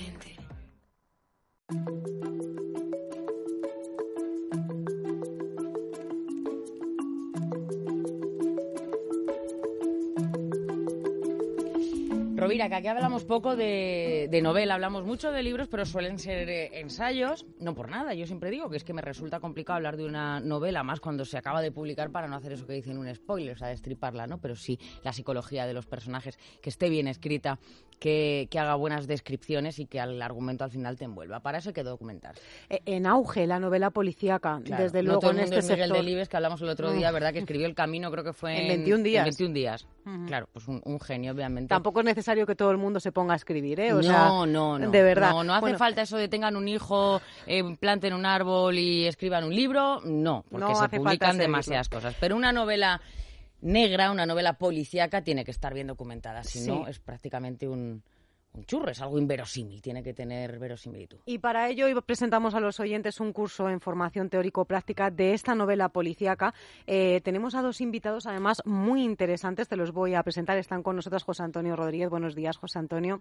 Rovira, que aquí hablamos poco de, de novela, hablamos mucho de libros, pero suelen ser eh, ensayos. No por nada, yo siempre digo que es que me resulta complicado hablar de una novela, más cuando se acaba de publicar, para no hacer eso que dicen un spoiler, o sea, destriparla, ¿no? Pero sí la psicología de los personajes, que esté bien escrita, que, que haga buenas descripciones y que al argumento al final te envuelva. Para eso hay que documentar. En auge la novela policíaca, claro, desde no luego todo el en mundo este es Miguel sector. Delibes, que hablamos el otro día, ¿verdad? Que escribió El Camino, creo que fue en, en veintiún días. En veintiún días. Uh-huh. Claro, pues un, un genio, obviamente. Tampoco es necesario que todo el mundo se ponga a escribir, ¿eh? O no, sea, no, no. De verdad. No, no hace bueno, falta eso de tengan un hijo, eh, planten un árbol y escriban un libro. No, porque no se hace publican falta demasiadas cosas. Pero una novela negra, una novela policíaca, tiene que estar bien documentada. Si sí. no, es prácticamente un... un churro, es algo inverosímil, tiene que tener verosimilitud. Y para ello hoy presentamos a los oyentes un curso en formación teórico-práctica de esta novela policíaca. Eh, tenemos a dos invitados, además, muy interesantes, te los voy a presentar. Están con nosotros José Antonio Rodríguez. Buenos días, José Antonio.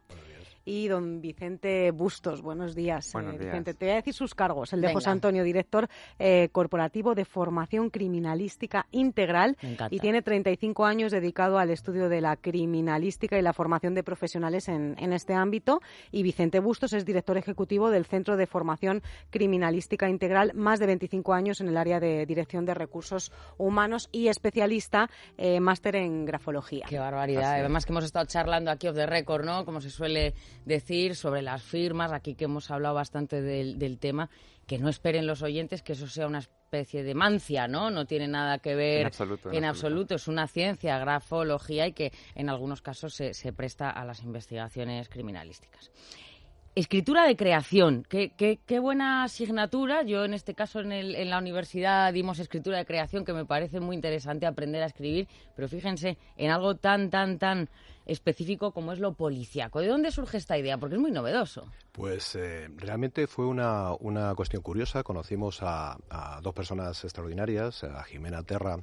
Y don Vicente Bustos. Buenos días, Buenos eh, días. Vicente. Te voy a decir sus cargos. El de Venga. José Antonio, director eh, corporativo de formación criminalística integral. Me encanta. Y tiene treinta y cinco años dedicado al estudio de la criminalística y la formación de profesionales en, en este ámbito. Y Vicente Bustos es director ejecutivo del Centro de Formación Criminalística Integral, más de veinticinco años en el área de dirección de recursos humanos y especialista, eh, máster en grafología. Qué barbaridad. Además que hemos estado charlando aquí off the record, ¿no? Como se suele decir, sobre las firmas, aquí que hemos hablado bastante del, del tema, que no esperen los oyentes que eso sea una especie de mancia, ¿no? No tiene nada que ver En absoluto, en en absoluto. absoluto. Es una ciencia, grafología, y que en algunos casos se, se presta a las investigaciones criminalísticas. Escritura de creación, qué, qué, qué buena asignatura. Yo en este caso en, el, en la universidad dimos escritura de creación, que me parece muy interesante aprender a escribir, pero fíjense en algo tan, tan, tan específico como es lo policíaco. ¿De dónde surge esta idea? Porque es muy novedoso. Pues eh, realmente fue una, una cuestión curiosa. Conocimos a, a dos personas extraordinarias, a Jimena Terra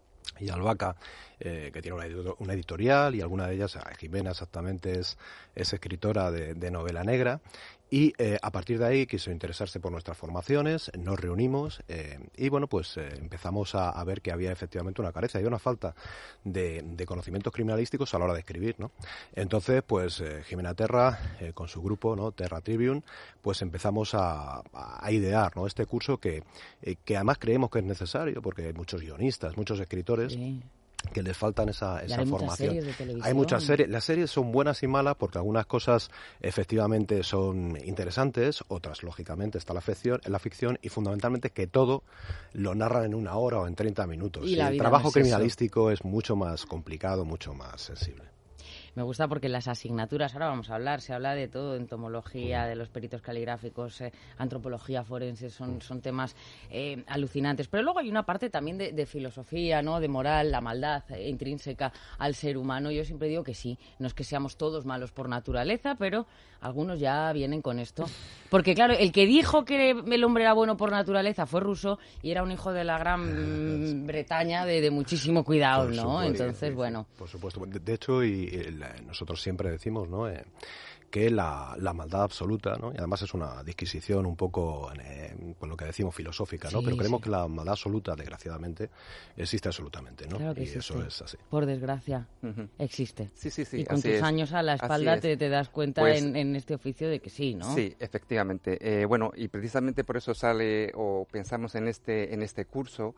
y Albaca, eh, que tiene una, edito- una editorial, y alguna de ellas, Jimena exactamente, es, es escritora de, de novela negra, Y eh, a partir de ahí quiso interesarse por nuestras formaciones, nos reunimos eh, y bueno, pues eh, empezamos a, a ver que había efectivamente una carencia, había una falta de, de conocimientos criminalísticos a la hora de escribir, ¿no? Entonces, pues eh, Jimena Terra, eh, con su grupo, ¿no? Terra Tribune, pues empezamos a, a idear, ¿no? Este curso que, eh, que además creemos que es necesario porque hay muchos guionistas, muchos escritores. Sí. Que les faltan esa, esa hay formación. Muchas series de televisión. Hay muchas series. Las series son buenas y malas porque algunas cosas efectivamente son interesantes, otras lógicamente está la ficción, la ficción y fundamentalmente que todo lo narran en una hora o en treinta minutos. Y y el trabajo no es criminalístico eso. Es mucho más complicado, mucho más sensible. Me gusta porque las asignaturas, ahora vamos a hablar, se habla de todo, entomología, de los peritos caligráficos, eh, antropología forense, son, son temas eh, alucinantes. Pero luego hay una parte también de, de filosofía, ¿no? De moral, la maldad eh, intrínseca al ser humano. Yo siempre digo que sí, no es que seamos todos malos por naturaleza, pero algunos ya vienen con esto. Porque claro, el que dijo que el hombre era bueno por naturaleza fue Rousseau y era un hijo de la Gran Bretaña de, de muchísimo cuidado, ¿no? Supuesto, Entonces, sí, bueno. Por supuesto. De, de hecho, y el, nosotros siempre decimos, ¿no? Eh, que la, la maldad absoluta, ¿no? Y además es una disquisición un poco, eh, por lo que decimos, filosófica, ¿no? Sí, pero creemos sí. que la maldad absoluta, desgraciadamente, existe absolutamente, ¿no? Claro que y existe. Eso es así. Por desgracia, uh-huh. existe. Sí, sí, sí. Y con tus es. años a la espalda te, te das cuenta pues, en, en este oficio de que sí, ¿no? Sí, efectivamente. Eh, bueno, y precisamente por eso sale, o pensamos en este, en este curso,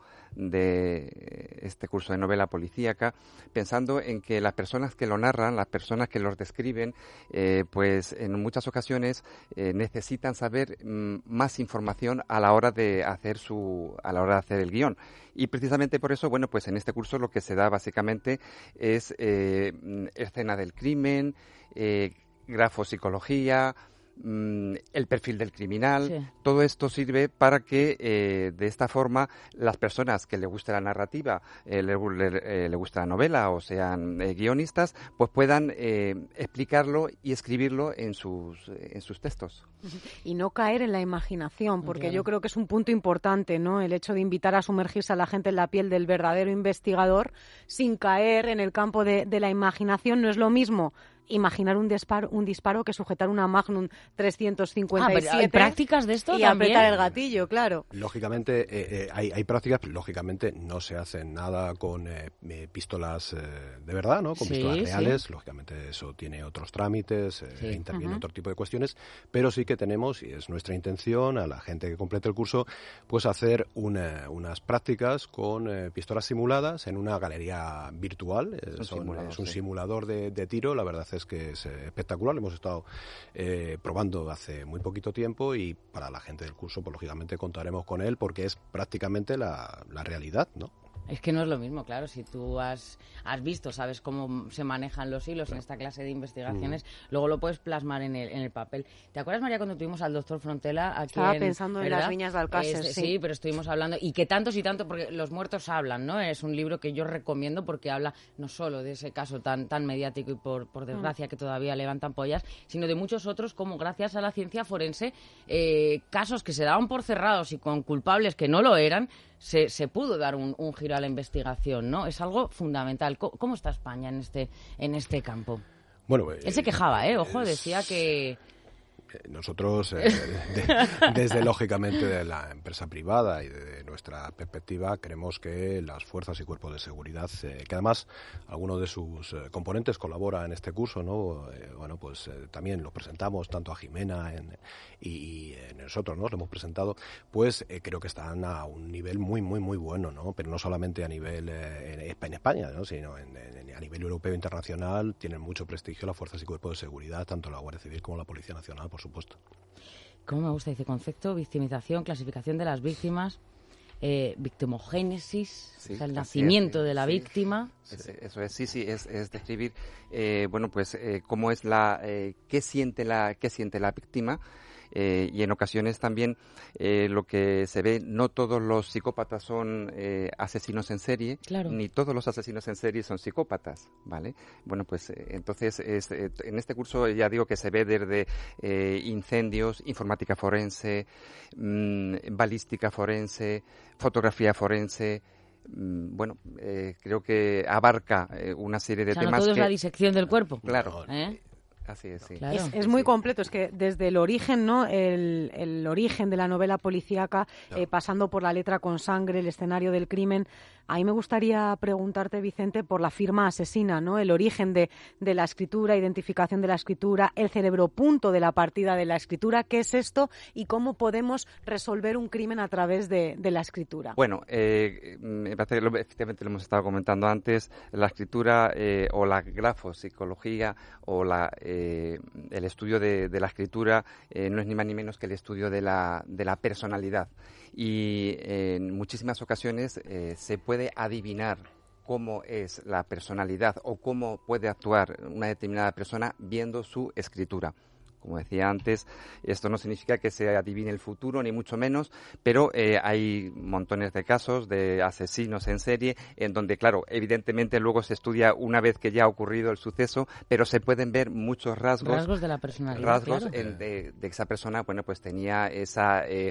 de este curso de novela policíaca, pensando en que las personas que lo narran, las personas que los describen, eh, pues pues en muchas ocasiones eh, necesitan saber mm, más información a la hora de hacer su a la hora de hacer el guión. Y precisamente por eso, bueno, pues en este curso lo que se da básicamente es eh, escena del crimen, eh, grafopsicología, el perfil del criminal, sí. Todo esto sirve para que eh, de esta forma las personas que le guste la narrativa, eh, le, le, eh, le guste la novela o sean eh, guionistas, pues puedan eh, explicarlo y escribirlo en sus, eh, en sus textos. Y no caer en la imaginación, porque Claro. yo creo que es un punto importante, ¿no? El hecho de invitar a sumergirse a la gente en la piel del verdadero investigador sin caer en el campo de, de la imaginación. No es lo mismo imaginar un disparo, un disparo que sujetar una Magnum trescientos cincuenta y siete. Ah, pero ¿hay prácticas de esto y también? apretar el gatillo, claro. Lógicamente, eh, eh, hay, hay prácticas, pero lógicamente no se hacen nada con eh, eh, pistolas eh, de verdad, ¿no? Con Sí, pistolas reales. sí. Lógicamente eso tiene otros trámites, eh, Sí. interviene Ujú. otro tipo de cuestiones, pero sí que tenemos, y es nuestra intención, a la gente que complete el curso, pues hacer una- unas prácticas con eh, pistolas simuladas en una galería virtual. Eh, Es un son- simulador, es un sí. simulador de, de tiro, la verdad es que es eh, espectacular, lo hemos estado eh, probando hace muy poquito tiempo y para la gente del curso, pues lógicamente contaremos con él porque es prácticamente la, la realidad, ¿no? Es que no es lo mismo, claro, si tú has, has visto, sabes cómo se manejan los hilos en esta clase de investigaciones, luego lo puedes plasmar en el, en el papel. ¿Te acuerdas, María, cuando tuvimos al doctor Frontela aquí Estaba en- pensando en ¿verdad? las Viñas de Alcácer, Este, sí. Sí, pero estuvimos hablando, y que tantos y tantos, porque Los muertos hablan, ¿no? Es un libro que yo recomiendo porque habla no solo de ese caso tan, tan mediático y por, por desgracia que todavía levantan pollas, sino de muchos otros como gracias a la ciencia forense, eh, casos que se daban por cerrados y con culpables que no lo eran, se, se pudo dar un, un giro a la investigación, ¿no? Es algo fundamental. ¿Cómo, cómo está España en este, en este campo? Bueno, Él se quejaba, ¿eh? Ojo, decía que... Nosotros, eh, de- desde lógicamente de la empresa privada y de nuestra perspectiva, creemos que las fuerzas y cuerpos de seguridad, eh, que además algunos de sus eh, componentes colaboran en este curso, ¿no? Eh, bueno, pues eh, también los presentamos tanto a Jimena en- y, y eh, nosotros, ¿no? Lo hemos presentado, pues eh, creo que están a un nivel muy, muy, muy bueno, ¿no? Pero no solamente a nivel eh, en, en España, ¿no? Sino en, en- a nivel europeo e internacional, tienen mucho prestigio las fuerzas y cuerpos de seguridad, tanto la Guardia Civil como la Policía Nacional, por supuesto. ¿Cómo me gusta? Dice concepto, victimización, clasificación de las víctimas, eh, victimogénesis, Sí, o sea, el así nacimiento es, de la sí. víctima. Es- Eso es, sí, sí, es, es describir, eh, bueno, pues eh, cómo es la, eh, qué siente la, qué siente la víctima. Eh, y en ocasiones también eh, lo que se ve, no todos los psicópatas son eh, asesinos en serie, Claro. ni todos los asesinos en serie son psicópatas, ¿vale? Bueno, pues eh, entonces es, eh, en este curso ya digo que se ve desde eh, incendios, informática forense, mm, balística forense, fotografía forense. mm, Bueno, eh, creo que abarca eh, una serie de O sea, no temas todo es que... la disección del cuerpo. Claro. ¿Eh? Así es, sí. Claro. Es, es muy completo, es que desde el origen, ¿no? El, el origen de la novela policíaca, claro. eh, pasando por la letra con sangre, el escenario del crimen. A mí me gustaría preguntarte, Vicente, por la firma asesina, ¿no? El origen de, de la escritura, identificación de la escritura, el cerebro punto de la partida de la escritura. ¿Qué es esto y cómo podemos resolver un crimen a través de, de la escritura? Bueno, eh, me parece que lo, efectivamente lo hemos estado comentando antes. La escritura eh, o la grafopsicología o la, eh, el estudio de, de la escritura eh, no es ni más ni menos que el estudio de la, de la personalidad. Y eh, en muchísimas ocasiones eh, se puede adivinar cómo es la personalidad o cómo puede actuar una determinada persona viendo su escritura. Como decía antes, esto no significa que se adivine el futuro, ni mucho menos, pero eh, hay montones de casos de asesinos en serie en donde, claro, evidentemente luego se estudia una vez que ya ha ocurrido el suceso, pero se pueden ver muchos rasgos. Rasgos de la personalidad, Rasgos claro. en, de, de esa persona, bueno, pues tenía esa... Eh,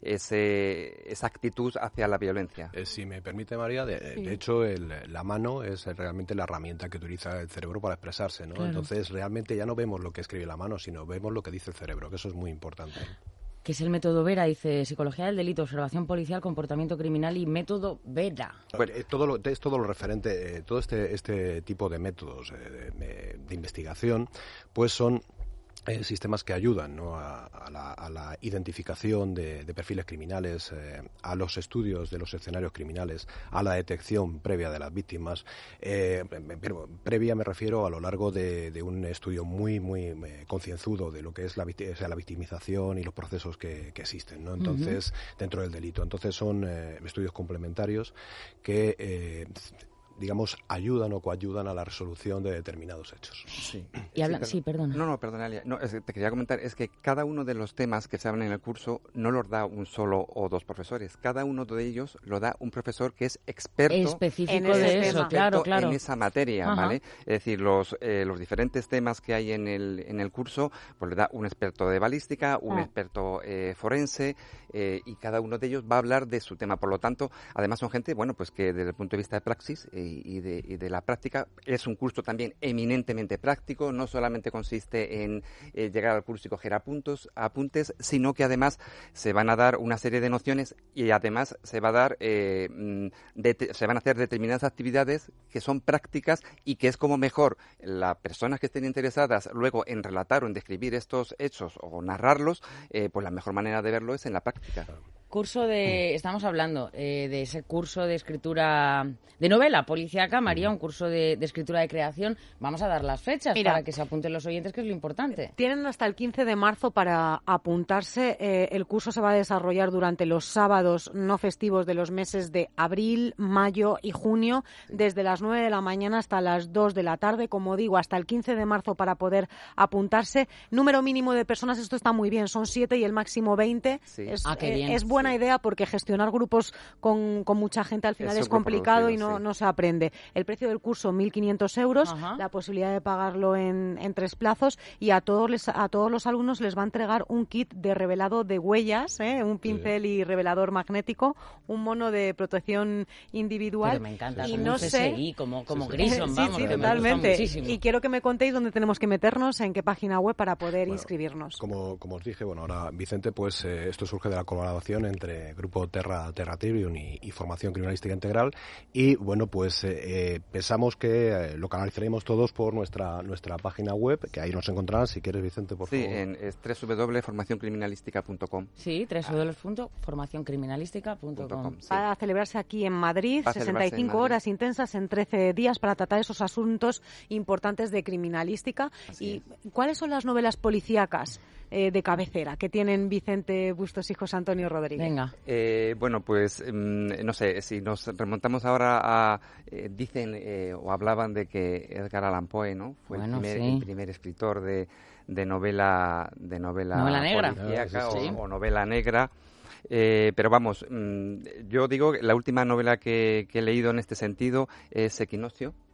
Ese, esa actitud hacia la violencia. Eh, si me permite, María, de, sí. de hecho el, la mano es realmente la herramienta que utiliza el cerebro para expresarse, ¿no? Claro. Entonces realmente ya no vemos lo que escribe la mano, sino vemos lo que dice el cerebro, que eso es muy importante. Que es el método Vera, dice Psicología del delito, observación policial, comportamiento criminal y método Vera. Bueno, es todo lo, es todo lo referente, eh, todo este, este tipo de métodos eh, de, de investigación, pues son Eh, sistemas que ayudan, ¿no? a, a, la, a la identificación de, de perfiles criminales, eh, a los estudios de los escenarios criminales, a la detección previa de las víctimas. Eh, pero previa me refiero a lo largo de, de un estudio muy, muy eh, concienzudo de lo que es la, o sea, la victimización y los procesos que, que existen, ¿no? Entonces, uh-huh. dentro del delito. Entonces son eh, estudios complementarios que... Eh, digamos, ayudan o coayudan a la resolución de determinados hechos. Sí, y habla... sí, perdona. No, no, perdona, Alia. No, es que te quería comentar, es que cada uno de los temas que se hablan en el curso no los da un solo o dos profesores. Cada uno de ellos lo da un profesor que es experto específico en de ese eso, tema. claro, claro. En esa materia, Ajá. ¿vale? Es decir, los eh, los diferentes temas que hay en el en el curso, pues le da un experto de balística, un ah. experto eh, forense, eh, y cada uno de ellos va a hablar de su tema. Por lo tanto, además son gente, bueno, pues que desde el punto de vista de praxis eh, y de y de de la práctica, es un curso también eminentemente práctico, no solamente consiste en eh, llegar al curso y coger apuntos, apuntes, sino que además se van a dar una serie de nociones y además se va a dar eh, de, se van a hacer determinadas actividades que son prácticas y que es como mejor las personas que estén interesadas luego en relatar o en describir estos hechos o narrarlos, eh, pues la mejor manera de verlo es en la práctica. Curso de, estamos hablando eh, de ese curso de escritura, de novela policíaca, María, un curso de, de escritura de creación. Vamos a dar las fechas Mira, para que se apunten los oyentes, que es lo importante. Tienen hasta el quince de marzo para apuntarse. Eh, el curso se va a desarrollar durante los sábados no festivos de los meses de abril, mayo y junio, sí. desde las nueve de la mañana hasta las dos de la tarde. Como digo, hasta el quince de marzo para poder apuntarse. Número mínimo de personas, esto está muy bien, son siete y el máximo veinte. Sí. Es, ah, qué bien. Eh, es buena sí. idea porque gestionar grupos con, con mucha gente al final Eso es complicado y no, sí. no se aprende. El precio del curso, mil quinientos euros, Ajá. la posibilidad de pagarlo en, en tres plazos y a todos les, a todos los alumnos les va a entregar un kit de revelado de huellas, ¿eh? un pincel sí. y revelador magnético, un mono de protección individual. Pero me encanta, y como no un sé, C S I, como, como sí, sí. Grison, sí, vamos, sí, que totalmente. me gusta muchísimo. Y quiero que me contéis dónde tenemos que meternos, en qué página web para poder bueno, inscribirnos. Como, como os dije, bueno, ahora Vicente, pues eh, esto surge de la colaboración entre Grupo Terra, Terra Tribune y, y Formación Criminalística Integral y bueno, pues eh, pensamos que eh, lo canalizaremos todos por nuestra nuestra página web, que ahí nos encontrarán, si quieres, Vicente, por sí, favor. Sí, en es doble u doble u doble punto formación criminalística punto com. Sí, doble u doble u doble u punto formación criminalística punto com. Sí. Para celebrarse aquí en Madrid, sesenta y cinco horas intensas en trece días para tratar esos asuntos importantes de criminalística. Así ¿Y es. cuáles son las novelas policíacas eh, de cabecera que tienen Vicente Bustos y José Antonio Rodríguez? Venga. Eh, bueno, pues no sé, si nos remontamos ahora a... Eh, dicen eh, o hablaban de que Edgar Allan Poe, ¿no? Fue bueno, el, primer, sí. el primer escritor de, de novela de novela, novela negra policíaca, sí, sí. o, o novela negra. Eh, pero vamos, mmm, yo digo, la última novela que, que he leído en este sentido es Equinoccio,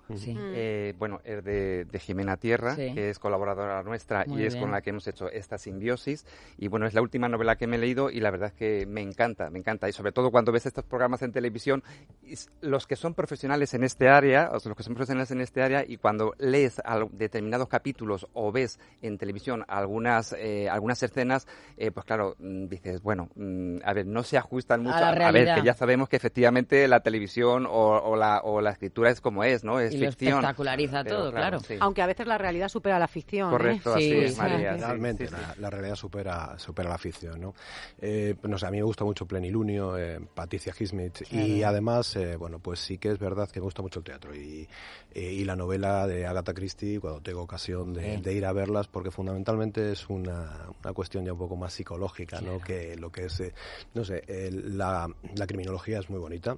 Sí. Eh, bueno, es de, de Jimena Tierra, Sí. que es colaboradora nuestra Muy y es bien. con la que hemos hecho esta simbiosis. Y bueno, es la última novela que me he leído y la verdad es que me encanta, me encanta. Y sobre todo cuando ves estos programas en televisión, es- los que son profesionales en este área, o sea, los que son profesionales en este área, y cuando lees al- determinados capítulos o ves en televisión algunas eh, algunas escenas, eh, pues claro, mm, dices, bueno, mm, a ver, no se ajustan mucho. la A ver, realidad. que ya sabemos que efectivamente la televisión o, o la, o la escritura es como es, ¿no? Es Y lo ficción. espectaculariza Pero, todo, claro. sí. Aunque a veces la realidad supera la ficción. ¿eh? Correcto, así es, María. sí, Realmente, sí, sí. La, la realidad supera, supera la ficción, ¿no? Eh, no sé, a mí me gusta mucho Plenilunio, eh, Patricia Highsmith, y Claro. además, eh, bueno, pues sí que es verdad que me gusta mucho el teatro y, eh, y la novela de Agatha Christie, cuando tengo ocasión de, Sí. de ir a verlas, porque fundamentalmente es una, una cuestión ya un poco más psicológica, ¿no? Que lo que es, eh, no sé, el- la, la criminología es muy bonita.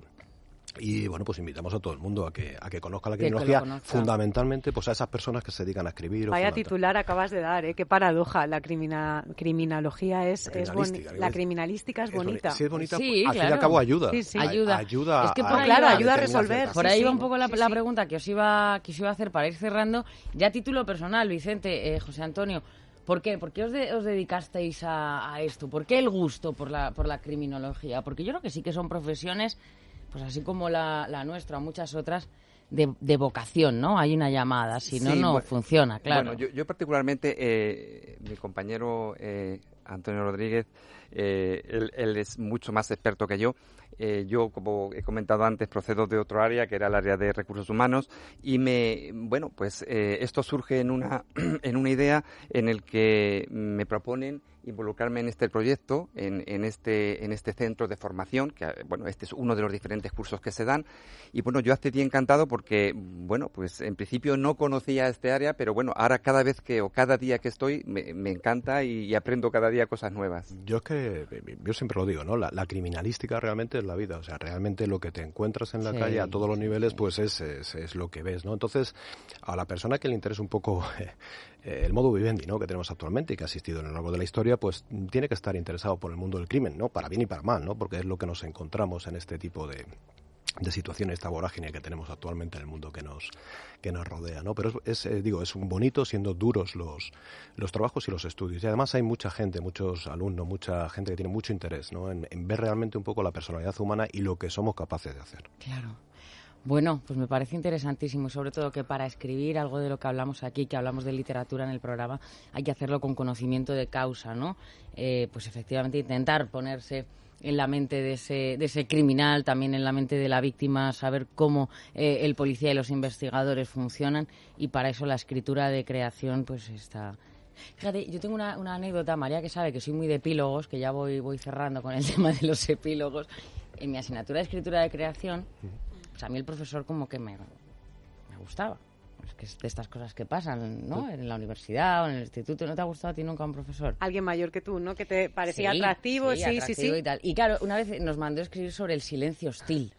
Y bueno, pues invitamos a todo el mundo a que a que conozca la Que lo criminología, conozca. fundamentalmente pues a esas personas que se dedican a escribir. o Vaya fundamental- titular acabas de dar, ¿eh? Qué paradoja. La crimina, criminalogía es, La es boni- criminalística, la es- criminalística es es boni- bonita. sí, es bonita, Sí, al fin y claro. al cabo ayuda. Sí, sí. A- Ayuda. ayuda Es que a- por ahí claro, va- ayuda a determinar resolver. ciertas Por cosas. ahí va sí. un poco la, Sí, la sí. pregunta que os iba que os iba a hacer para ir cerrando. Ya a título personal, Vicente, eh, José Antonio, ¿por qué? ¿Por qué os, de- os dedicasteis a, a esto? ¿Por qué el gusto por la, por la criminología? Porque yo creo que sí que son profesiones, pues así como la, la nuestra, muchas otras, de, de vocación, ¿no? Hay una llamada, si no, Sí, no bueno, funciona, claro. Bueno, yo, yo particularmente, eh, mi compañero eh, Antonio Rodríguez, eh, él, él es mucho más experto que yo. Eh, yo, como he comentado antes, procedo de otro área, que era el área de recursos humanos, y me, bueno, pues eh, esto surge en una, en una idea en el que me proponen involucrarme en este proyecto, en, en este, en este centro de formación, que bueno, este es uno de los diferentes cursos que se dan, y bueno, yo accedí encantado porque, bueno, pues en principio no conocía este área, pero bueno, ahora cada vez que o cada día que estoy me, me encanta y, y aprendo cada día cosas nuevas. Yo es que, yo siempre lo digo, ¿no? La, la criminalística realmente es la vida, o sea, realmente lo que te encuentras en la Sí, calle a todos los sí, niveles, sí. pues es, es, es lo que ves, ¿no? Entonces, a la persona que le interesa un poco eh, el modo vivendi, ¿no? Que tenemos actualmente y que ha existido a lo largo de la historia, pues tiene que estar interesado por el mundo del crimen, ¿no? Para bien y para mal, ¿no? Porque es lo que nos encontramos en este tipo de de situaciones, esta vorágine que tenemos actualmente en el mundo que nos que nos rodea, ¿no? Pero es, es eh, digo, es un bonito siendo duros los los trabajos y los estudios. Y además hay mucha gente, muchos alumnos, mucha gente que tiene mucho interés, ¿no? En, en ver realmente un poco la personalidad humana y lo que somos capaces de hacer. Claro. Bueno, pues me parece interesantísimo y sobre todo que para escribir algo de lo que hablamos aquí, que hablamos de literatura en el programa, hay que hacerlo con conocimiento de causa, ¿no? Eh, pues efectivamente intentar ponerse en la mente de ese, de ese criminal, también en la mente de la víctima, saber cómo eh, el policía y los investigadores funcionan y para eso la escritura de creación pues está... Fíjate, yo tengo una, una anécdota, María, que sabe que soy muy de epílogos, que ya voy, voy cerrando con el tema de los epílogos. En mi asignatura de escritura de creación, pues a mí el profesor como que me, me gustaba. Es que es de estas cosas que pasan, ¿no? En la universidad o en el instituto. ¿No te ha gustado a ti nunca un profesor? Alguien mayor que tú, ¿no? Que te parecía Sí, atractivo, sí, sí, atractivo sí. y tal. Y claro, una vez nos mandó a escribir sobre el silencio hostil.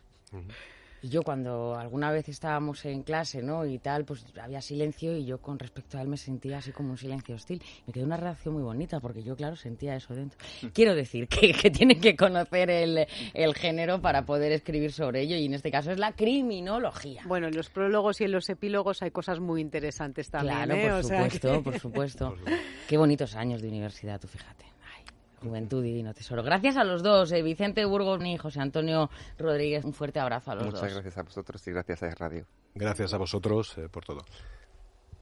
Y yo cuando alguna vez estábamos en clase, ¿no? Y tal, pues había silencio y yo con respecto a él me sentía así como un silencio hostil. Me quedó una reacción muy bonita porque yo, claro, sentía eso dentro. Quiero decir que, que tienen que conocer el, el género para poder escribir sobre ello y en este caso es la criminología. Bueno, en los prólogos y en los epílogos hay cosas muy interesantes también, Claro, ¿eh? por O sea supuesto, que- por supuesto. Qué bonitos años de universidad, tú fíjate. Ay, juventud, divino tesoro. Gracias a los dos, eh, Vicente Burgos y José Antonio Rodríguez. Un fuerte abrazo a los Muchas dos. gracias a vosotros y gracias a Radio. Gracias a vosotros eh, por todo.